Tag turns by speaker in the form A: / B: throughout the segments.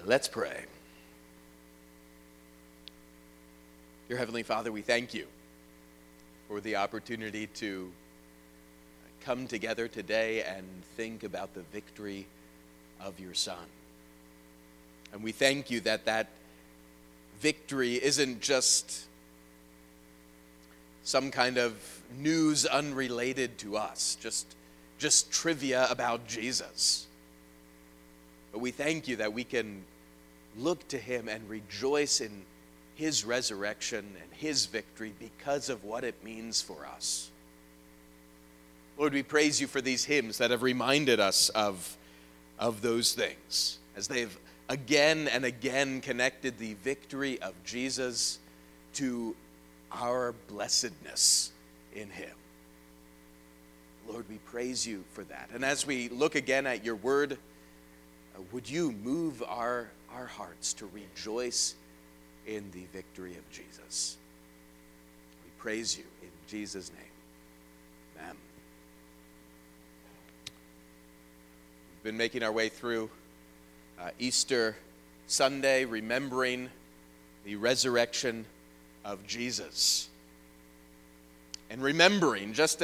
A: Let's pray. Dear Heavenly Father, we thank you for the opportunity to come together today and think about the victory of your Son. And we thank you that that victory isn't just some kind of news unrelated to us, just trivia about Jesus. But we thank you that we can look to him and rejoice in his resurrection and his victory because of what it means for us. Lord, we praise you for these hymns that have reminded us of those things, as they've again and again connected the victory of Jesus to our blessedness in him. Lord, we praise you for that. And as we look again at your word, would you move our hearts to rejoice in the victory of Jesus? We praise you in Jesus' name. Amen. We've been making our way through Easter Sunday, remembering the resurrection of Jesus. And remembering, just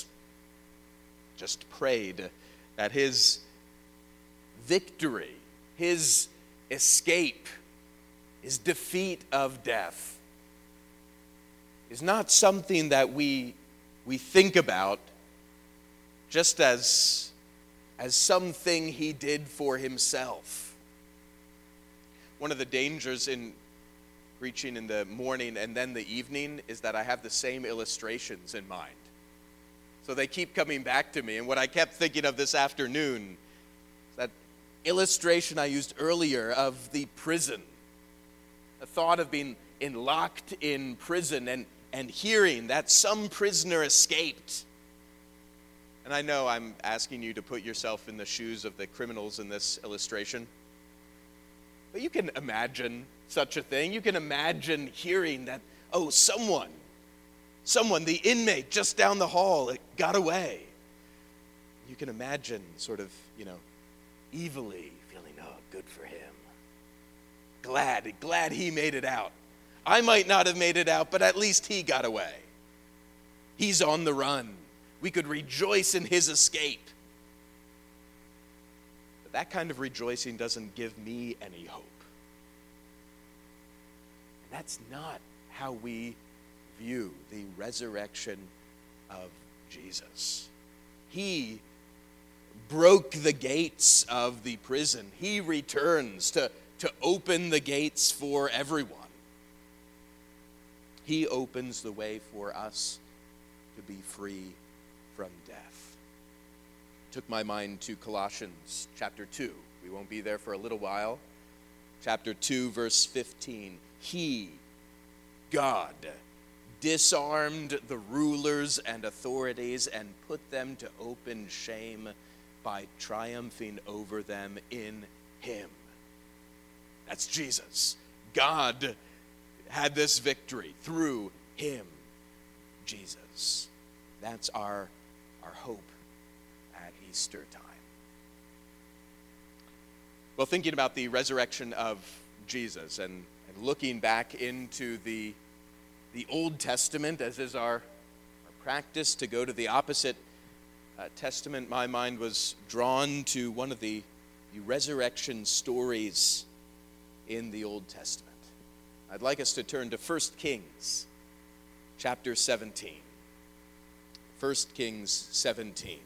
A: prayed, that his victory, his escape, his defeat of death is not something that we think about just as something he did for himself. One of the dangers in preaching in the morning and then the evening is that I have the same illustrations in mind. So they keep coming back to me, and what I kept thinking of this afternoon, that illustration I used earlier of the prison. The thought of being locked in prison and hearing that some prisoner escaped. And I know I'm asking you to put yourself in the shoes of the criminals in this illustration. But you can imagine such a thing. You can imagine hearing that, someone, the inmate just down the hall, got away. You can imagine sort of, evilly feeling, good for him. Glad he made it out. I might not have made it out, but at least he got away. He's on the run. We could rejoice in his escape. But that kind of rejoicing doesn't give me any hope. And that's not how we view the resurrection of Jesus. He broke the gates of the prison. He returns to open the gates for everyone. He opens the way for us to be free from death. Took my mind to Colossians chapter 2. We won't be there for a little while. Chapter 2, verse 15. He, God, disarmed the rulers and authorities and put them to open shame by triumphing over them in him. That's Jesus. God had this victory through him, Jesus. That's our hope at Easter time. Well, thinking about the resurrection of Jesus and looking back into the Old Testament, as is our practice to go to the opposite testament, my mind was drawn to one of the resurrection stories in the Old Testament. I'd like us to turn to 1 Kings chapter 17. 1 Kings 17.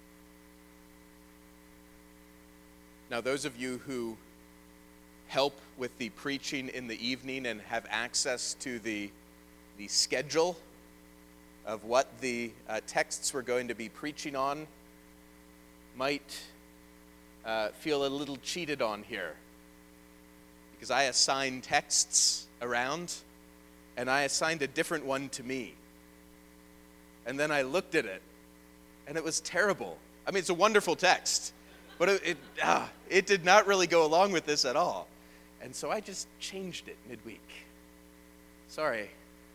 A: Now, those of you who help with the preaching in the evening and have access to the schedule of what the texts we're going to be preaching on might feel a little cheated on here. Because I assign texts around, and I assigned a different one to me. And then I looked at it, and it was terrible. I mean, it's a wonderful text, but it did not really go along with this at all. And so I just changed it midweek. Sorry.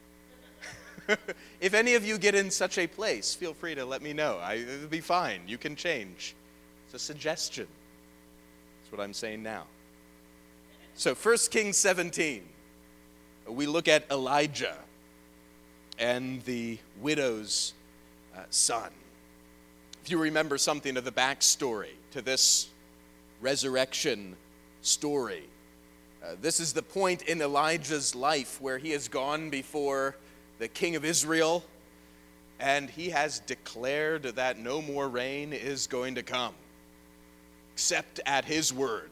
A: If any of you get in such a place, feel free to let me know. It'll be fine. You can change. It's a suggestion. That's what I'm saying now. So 1 Kings 17, we look at Elijah and the widow's son. If you remember something of the backstory to this resurrection story, this is the point in Elijah's life where he has gone before the king of Israel, and he has declared that no more rain is going to come, except at his word.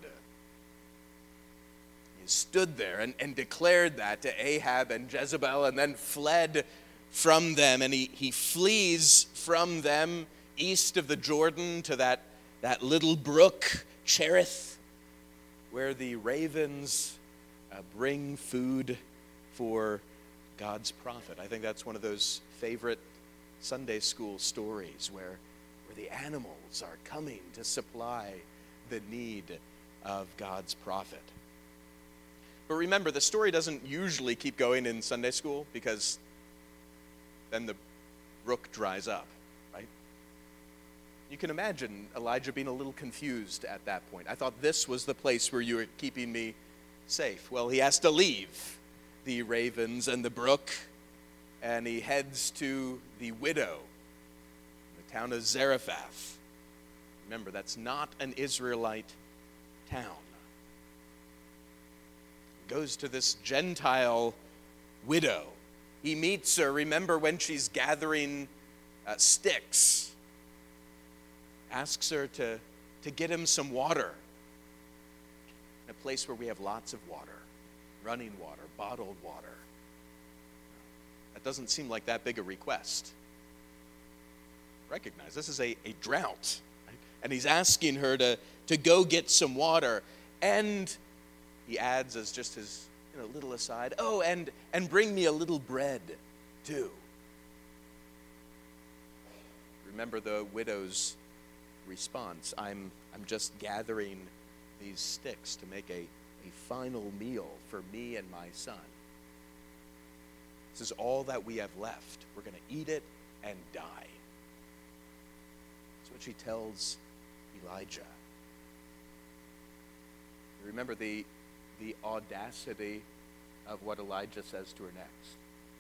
A: He stood there and declared that to Ahab and Jezebel, and then fled from them. And he flees from them east of the Jordan to that little brook, Cherith, where the ravens bring food for God's prophet. I think that's one of those favorite Sunday school stories where the animals are coming to supply the need of God's prophet. But remember, the story doesn't usually keep going in Sunday school, because then the brook dries up, right? You can imagine Elijah being a little confused at that point. I thought this was the place where you were keeping me safe. Well, he has to leave the ravens and the brook, and he heads to the widow in the town of Zarephath. Remember, that's not an Israelite town. He goes to this Gentile widow. He meets her, remember, when she's gathering sticks. Asks her to get him some water. In a place where we have lots of water, running water, bottled water. That doesn't seem like that big a request. Recognize this is a drought. Right? And he's asking her to go get some water. And he adds, as just his little aside, oh, and bring me a little bread too. Remember the widow's response. I'm just gathering these sticks to make a final meal for me and my son. This is all that we have left. We're going to eat it and die. That's what she tells Elijah. Remember the audacity of what Elijah says to her next.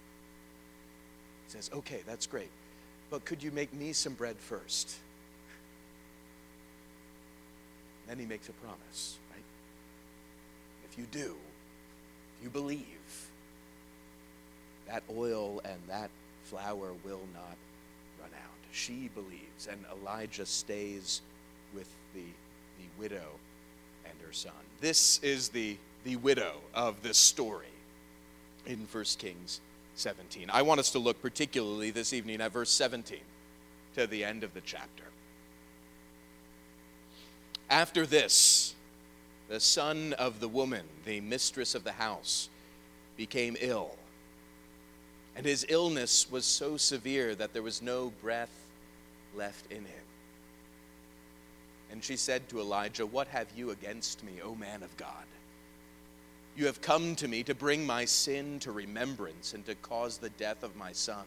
A: He says, okay, that's great, but could you make me some bread first? Then he makes a promise, right? If you do, if you believe, that oil and that flour will not run out. She believes, and Elijah stays with the widow and her son. This is the widow of this story in 1 Kings 17. I want us to look particularly this evening at verse 17 to the end of the chapter. After this, the son of the woman, the mistress of the house, became ill. And his illness was so severe that there was no breath left in him. And she said to Elijah, what have you against me, O man of God? You have come to me to bring my sin to remembrance and to cause the death of my son.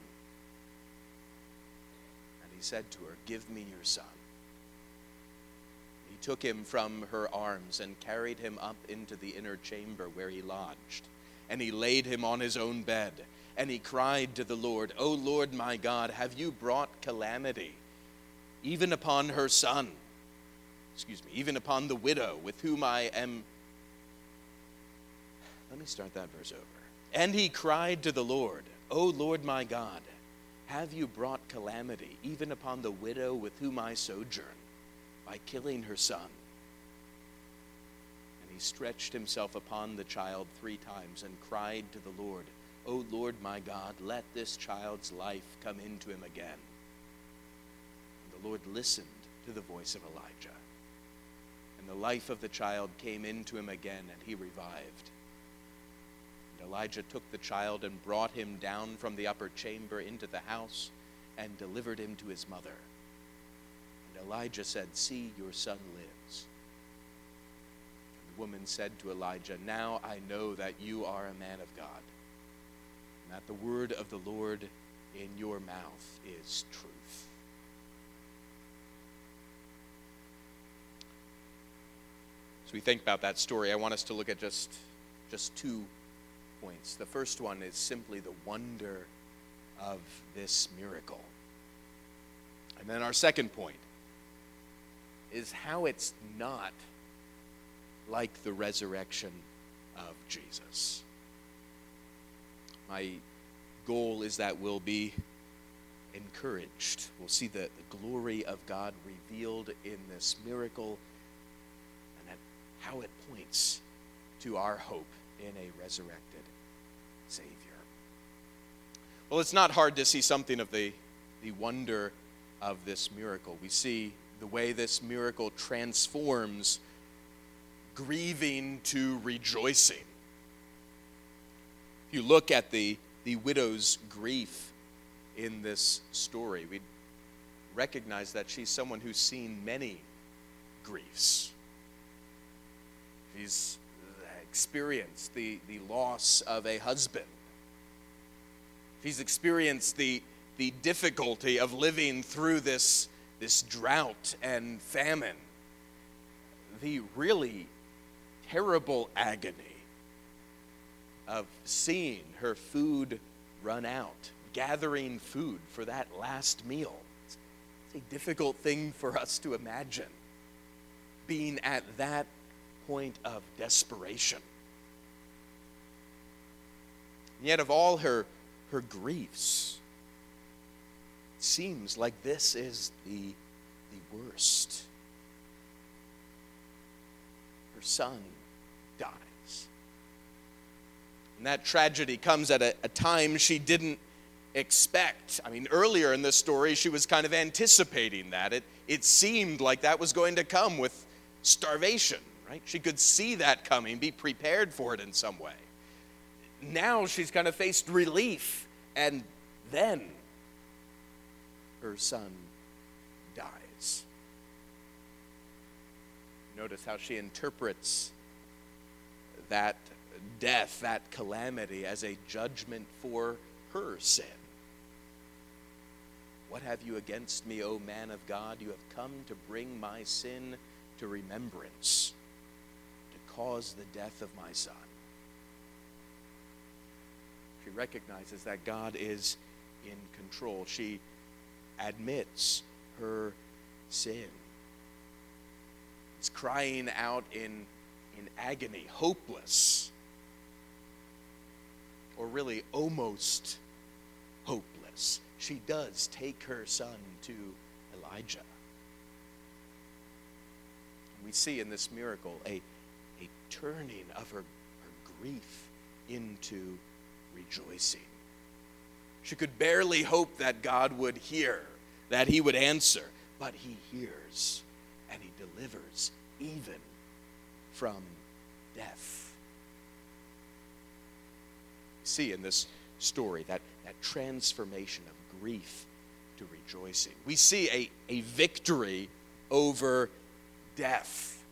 A: And he said to her, give me your son. He took him from her arms and carried him up into the inner chamber where he lodged. And he laid him on his own bed. And he cried to the Lord, O Lord my God, have you brought calamity even upon her son? Even upon the widow with whom I am. Let me start that verse over. And he cried to the Lord, O Lord my God, have you brought calamity even upon the widow with whom I sojourn by killing her son? And he stretched himself upon the child 3 times and cried to the Lord, O Lord my God, let this child's life come into him again. And the Lord listened to the voice of Elijah. And the life of the child came into him again, and he revived. And Elijah took the child and brought him down from the upper chamber into the house and delivered him to his mother. And Elijah said, see, your son lives. And the woman said to Elijah, now I know that you are a man of God, and that the word of the Lord in your mouth is truth. As we think about that story, I want us to look at just 2 points. The first one is simply the wonder of this miracle. And then our second point is how it's not like the resurrection of Jesus. My goal is that we'll be encouraged. We'll see the glory of God revealed in this miracle and how it points to our hope in a resurrected Savior. Well, it's not hard to see something of the wonder of this miracle. We see the way this miracle transforms grieving to rejoicing. If you look at the widow's grief in this story, we recognize that she's someone who's seen many griefs. She's experienced the loss of a husband. She's experienced the difficulty of living through this drought and famine. The really terrible agony of seeing her food run out, gathering food for that last meal. It's a difficult thing for us to imagine, being at that point of desperation. And yet of all her griefs, it seems like this is the worst. Her son dies. And that tragedy comes at a time she didn't expect. I mean, earlier in this story, she was kind of anticipating that. It seemed like that was going to come with starvation, right? She could see that coming, be prepared for it in some way. Now she's kind of faced relief, and then her son dies. Notice how she interprets that death, that calamity, as a judgment for her sin. What have you against me, O man of God? You have come to bring my sin to remembrance, to cause the death of my son. She recognizes that God is in control. She admits her sin. It's crying out in agony, hopeless, or really almost hopeless. She does take her son to Elijah. And we see in this miracle a turning of her grief into rejoicing. She could barely hope that God would hear, that he would answer, but he hears and he delivers even from death. We see in this story that transformation of grief to rejoicing. We see a victory over death.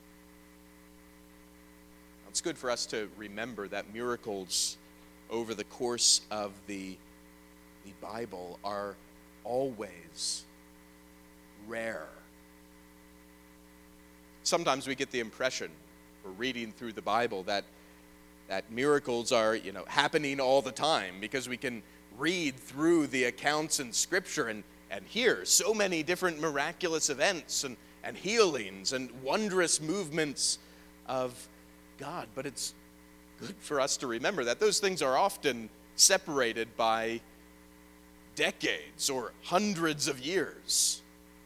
A: Now, it's good for us to remember that miracles over the course of the Bible are always rare. Sometimes we get the impression, for reading through the Bible, that miracles are, happening all the time, because we can read through the accounts in Scripture and hear so many different miraculous events and healings and wondrous movements of God. But it's good for us to remember that those things are often separated by decades or hundreds of years.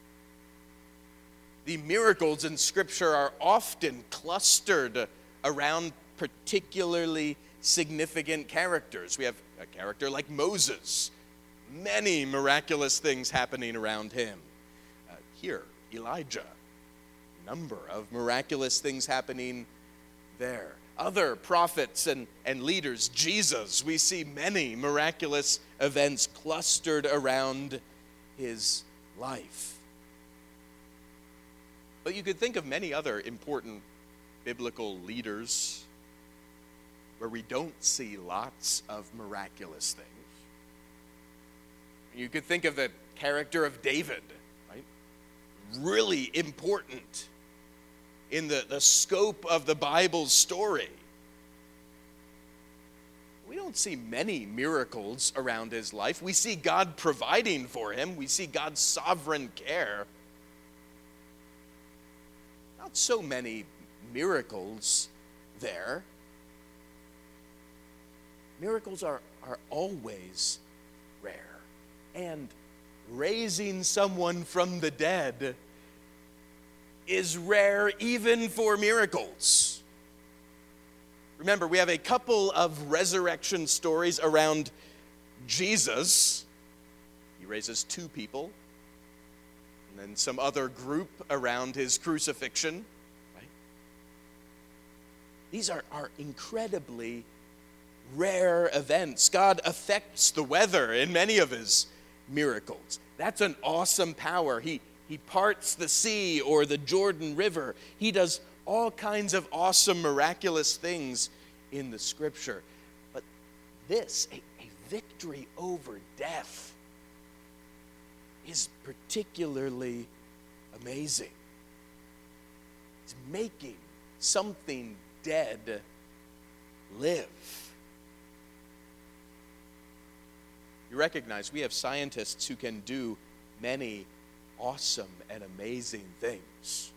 A: The miracles in Scripture are often clustered around particularly significant characters. We have a character like Moses, many miraculous things happening around him. Here, Elijah, number of miraculous things happening there. Other prophets and leaders, Jesus, we see many miraculous events clustered around his life. But you could think of many other important biblical leaders where we don't see lots of miraculous things. You could think of the character of David, right? Really important. in the scope of the Bible's story. We don't see many miracles around his life. We see God providing for him. We see God's sovereign care. Not so many miracles there. Miracles are always rare. And raising someone from the dead is rare even for miracles. Remember, we have a couple of resurrection stories around Jesus. He raises 2 people, and then some other group around his crucifixion. Right? These are incredibly rare events. God affects the weather in many of his miracles. That's an awesome power. He parts the sea or the Jordan River. He does all kinds of awesome, miraculous things in the Scripture. But this, a victory over death, is particularly amazing. It's making something dead live. You recognize we have scientists who can do many awesome and amazing things.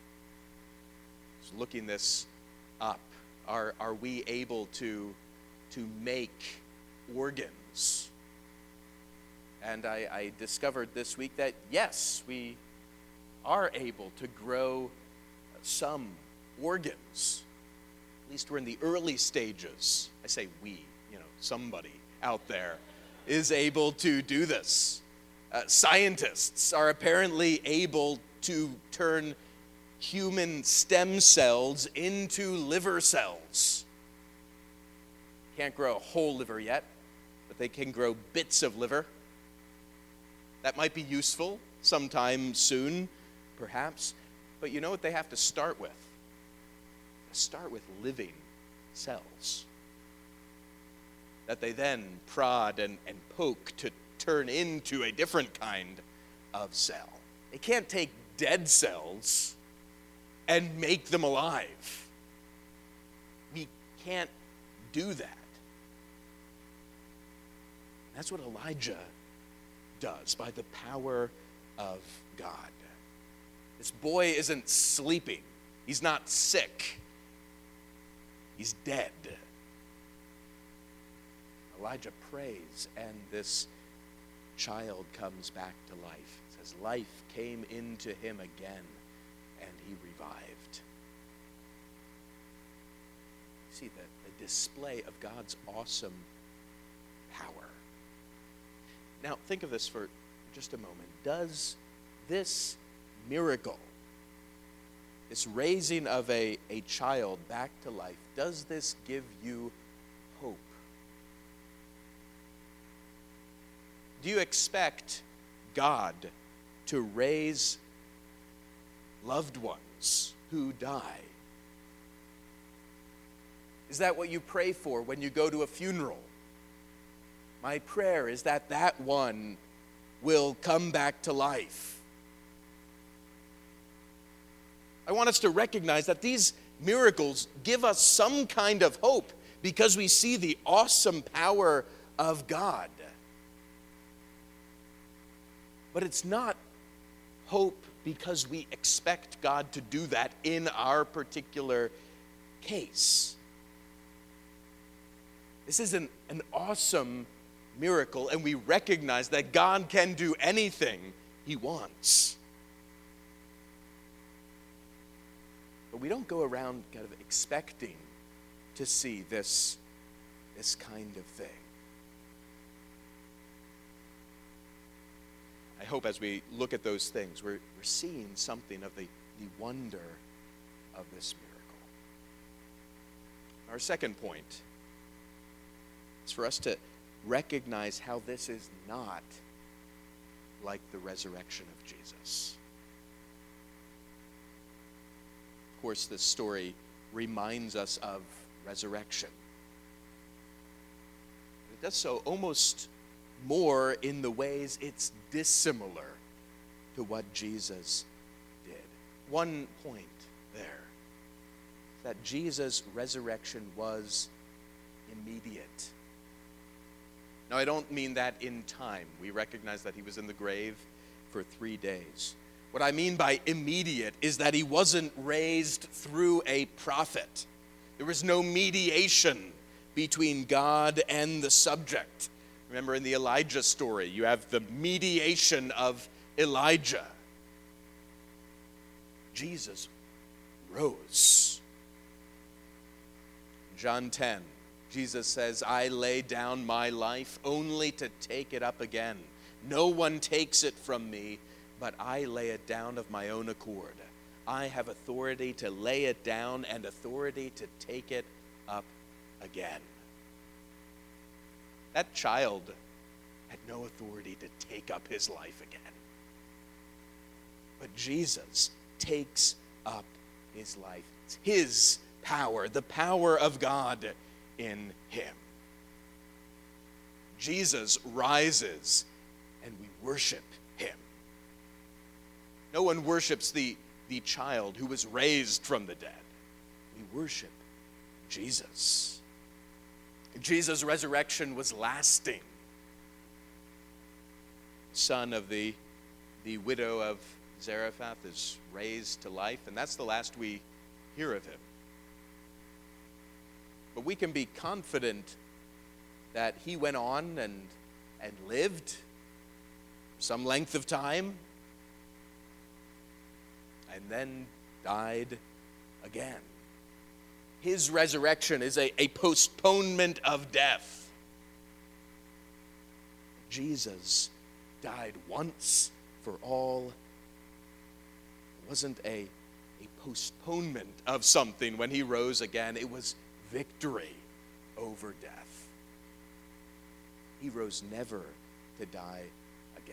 A: Just looking this up, are we able to make organs? And I discovered this week that yes, we are able to grow some organs. At least we're in the early stages. I say we, somebody out there is able to do this. Scientists are apparently able to turn human stem cells into liver cells. Can't grow a whole liver yet, but they can grow bits of liver. That might be useful sometime soon, perhaps. But you know what they have to start with? They start with living cells that they then prod and poke to turn into a different kind of cell. They can't take dead cells and make them alive. We can't do that. That's what Elijah does by the power of God. This boy isn't sleeping. He's not sick. He's dead. Elijah prays, and this child comes back to life. It says, life came into him again, and he revived. See the display of God's awesome power. Now, think of this for just a moment. Does this miracle, this raising of a child back to life, does this give you hope? Do you expect God to raise loved ones who die? Is that what you pray for when you go to a funeral? My prayer is that that one will come back to life. I want us to recognize that these miracles give us some kind of hope because we see the awesome power of God. But it's not hope because we expect God to do that in our particular case. This is an awesome miracle, and we recognize that God can do anything he wants. But we don't go around kind of expecting to see this kind of thing. I hope as we look at those things, we're seeing something of the wonder of this miracle. Our second point is for us to recognize how this is not like the resurrection of Jesus. Of course, this story reminds us of resurrection. It does so almost more in the ways it's dissimilar to what Jesus did. One point there. That Jesus' resurrection was immediate. Now, I don't mean that in time. We recognize that he was in the grave for 3 days. What I mean by immediate is that he wasn't raised through a prophet. There was no mediation between God and the subject. Remember in the Elijah story, you have the mediation of Elijah. Jesus rose. John 10, Jesus says, I lay down my life only to take it up again. No one takes it from me, but I lay it down of my own accord. I have authority to lay it down and authority to take it up again. That child had no authority to take up his life again. But Jesus takes up his life. It's his power, the power of God in him. Jesus rises and we worship him. No one worships the child who was raised from the dead. We worship Jesus. Jesus' resurrection was lasting. Son of the widow of Zarephath is raised to life, and that's the last we hear of him. But we can be confident that he went on and lived some length of time and then died again. His resurrection is a postponement of death. Jesus died once for all. It wasn't a postponement of something when he rose again. It was victory over death. He rose never to die again.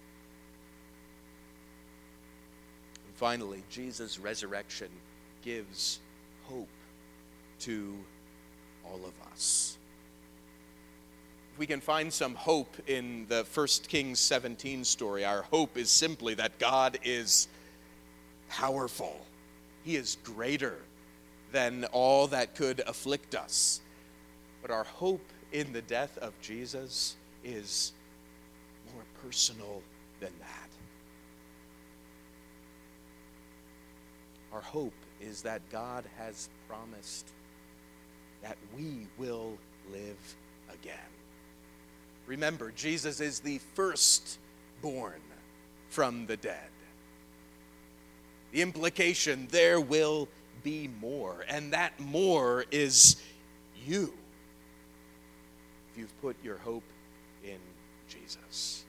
A: And finally, Jesus' resurrection gives hope to all of us. If we can find some hope in the 1 Kings 17 story, our hope is simply that God is powerful. He is greater than all that could afflict us. But our hope in the death of Jesus is more personal than that. Our hope is that God has promised that we will live again. Remember, Jesus is the firstborn from the dead. The implication, there will be more, and that more is you, if you've put your hope in Jesus.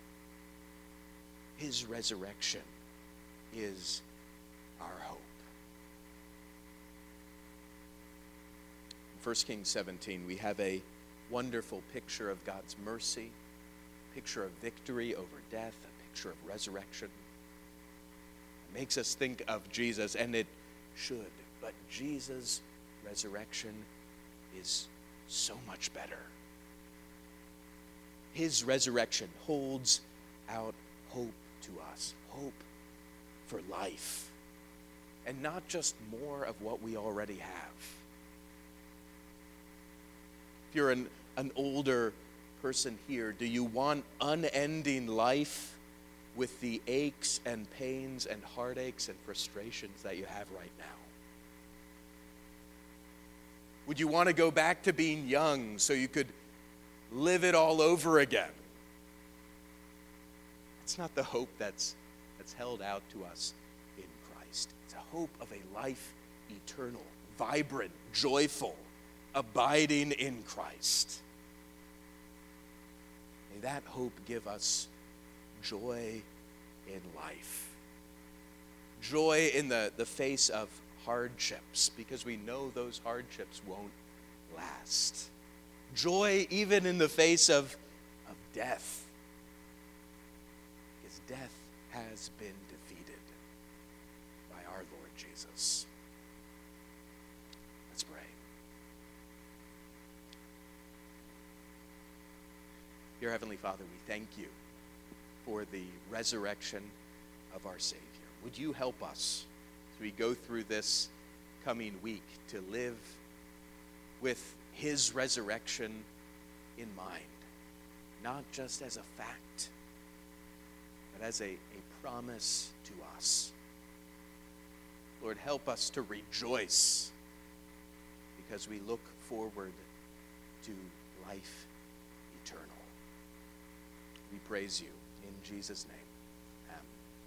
A: His resurrection is our hope. In 1 Kings 17, we have a wonderful picture of God's mercy, a picture of victory over death, a picture of resurrection. It makes us think of Jesus, and it should, but Jesus' resurrection is so much better. His resurrection holds out hope to us, hope for life, and not just more of what we already have. If you're an older person here, do you want unending life with the aches and pains and heartaches and frustrations that you have right now? Would you want to go back to being young so you could live it all over again? It's not the hope that's held out to us in Christ. It's a hope of a life eternal, vibrant, joyful, abiding in Christ. May that hope give us joy in life. Joy in the face of hardships, because we know those hardships won't last. Joy even in the face of death, because death has been defeated by our Lord Jesus. Let's pray. Dear Heavenly Father, we thank you for the resurrection of our Savior. Would you help us as we go through this coming week, to live with his resurrection in mind, not just as a fact, but as a promise to us. Lord, help us to rejoice because we look forward to life eternal. We praise you in Jesus' name.